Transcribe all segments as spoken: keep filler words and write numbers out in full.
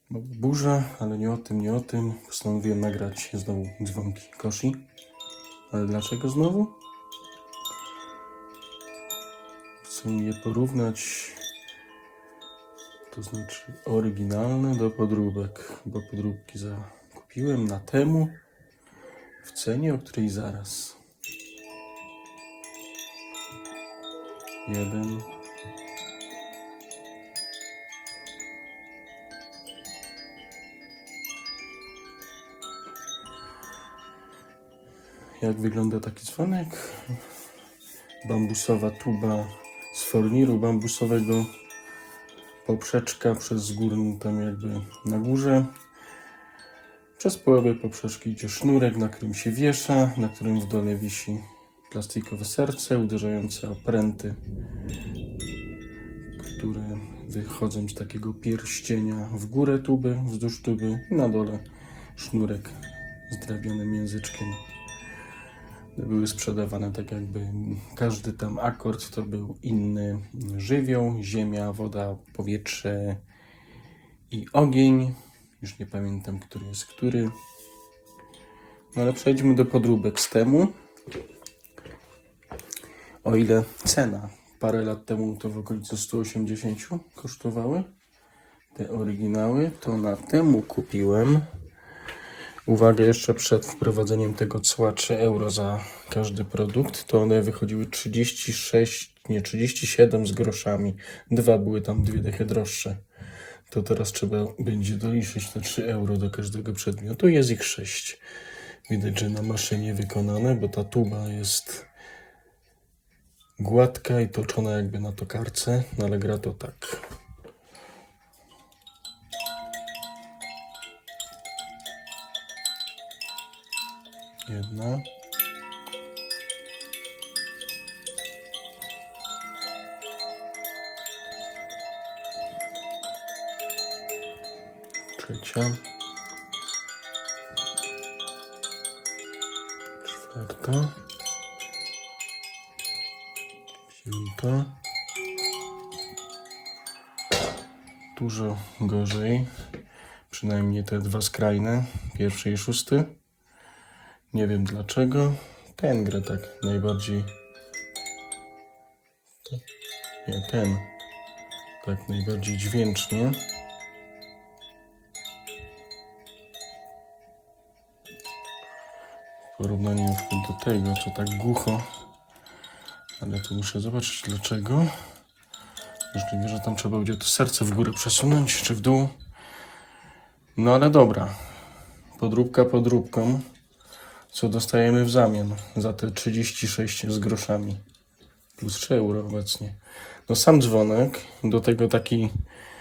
No, burza, ale nie o tym, nie o tym. Postanowiłem nagrać znowu dzwonki Koshi. Ale dlaczego znowu? Chcę je porównać, to znaczy oryginalne do podróbek, bo podróbki zakupiłem na temu w cenie, o której zaraz. Jeden. Jak wygląda taki dzwonek? Bambusowa tuba z forniru bambusowego, poprzeczka przez górną tam jakby na górze. Przez połowę poprzeczki idzie sznurek, na którym się wiesza, na którym w dole wisi plastikowe serce uderzające o pręty, które wychodzą z takiego pierścienia w górę tuby, wzdłuż tuby i na dole sznurek z drewnianym języczkiem. Były sprzedawane tak jakby każdy tam akord to był inny żywioł, ziemia, woda, powietrze i ogień. Już nie pamiętam, który jest który. No ale przejdźmy do podróbek z temu. O ile cena parę lat temu to w okolicy sto osiemdziesiąt kosztowały te oryginały, to na temu kupiłem, uwaga, jeszcze przed wprowadzeniem tego cła trzy euro za każdy produkt, to one wychodziły trzydzieści sześć, nie trzydzieści siedem z groszami. Dwa były tam dwie dychy droższe. To teraz trzeba będzie doliczyć te trzy euro do każdego przedmiotu. Jest ich sześć. Widać, że na maszynie wykonane, bo ta tuba jest gładka i toczona jakby na tokarce, no ale gra to tak. Jedna. Trzecia. Czwarta. Piąta. Dużo gorzej. Przynajmniej te dwa skrajne. Pierwszy i szósty. Nie wiem dlaczego. Ten gra tak najbardziej. Nie, ten. Tak najbardziej dźwięcznie. W porównaniu do tego, co tak głucho. Ale tu muszę zobaczyć dlaczego. Możliwe, że tam trzeba będzie to serce w górę przesunąć, czy w dół. No ale dobra. Podróbka podróbką. Co dostajemy w zamian za te trzydzieści sześć z groszami. Plus trzy euro obecnie. No sam dzwonek, do tego taki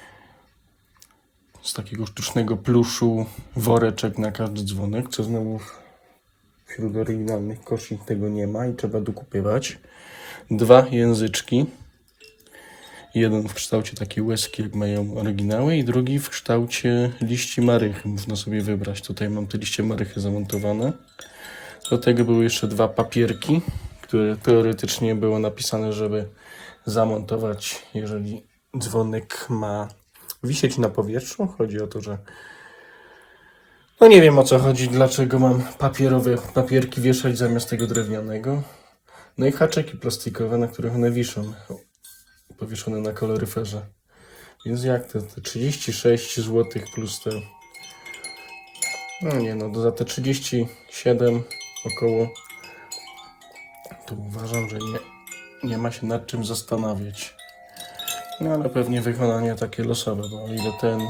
z takiego sztucznego pluszu woreczek na każdy dzwonek, co znowu wśród oryginalnych Koshi tego nie ma i trzeba dokupywać. Dwa języczki. Jeden w kształcie takiej łezki, jak mają oryginały, i drugi w kształcie liści marychy. Można sobie wybrać. Tutaj mam te liście marychy zamontowane. Do tego były jeszcze dwa papierki, które teoretycznie było napisane, żeby zamontować, jeżeli dzwonek ma wisieć na powietrzu. Chodzi o to, że no nie wiem, o co chodzi, dlaczego mam papierowe papierki wieszać zamiast tego drewnianego. No i haczyki plastikowe, na których one wiszą, powieszone na koloryferze. Więc jak te, te trzydzieści sześć złotych plus te, no nie no, za te trzydzieści siedem około, to uważam, że nie, nie ma się nad czym zastanawiać. No ale pewnie wykonanie takie losowe, bo o ile ten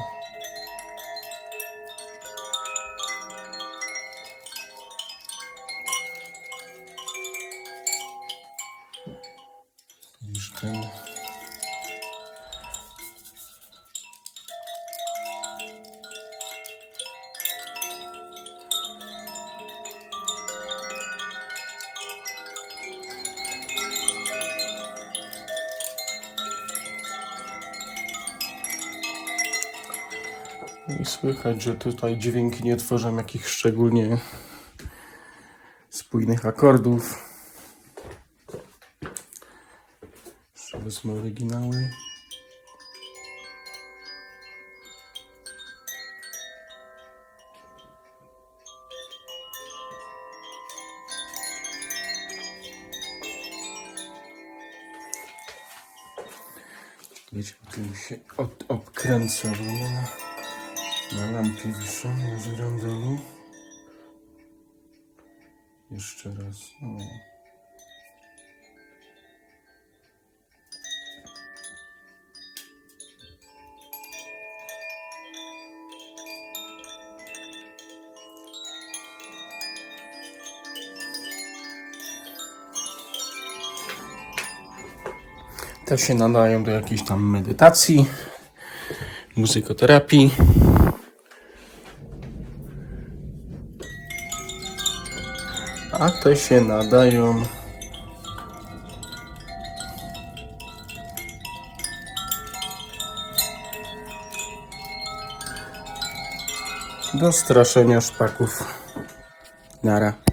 niż ten. I słychać, że tutaj dźwięki nie tworzą jakichś szczególnie spójnych akordów. Jeszcze wezmę oryginały. Wiecie, tu się od, obkręca, bo nie na, na lampie wiszą, na żyrandolu. Jeszcze raz. No. Te się nadają do jakiejś tam medytacji, muzykoterapii. A te się nadają do straszenia szpaków. Nara.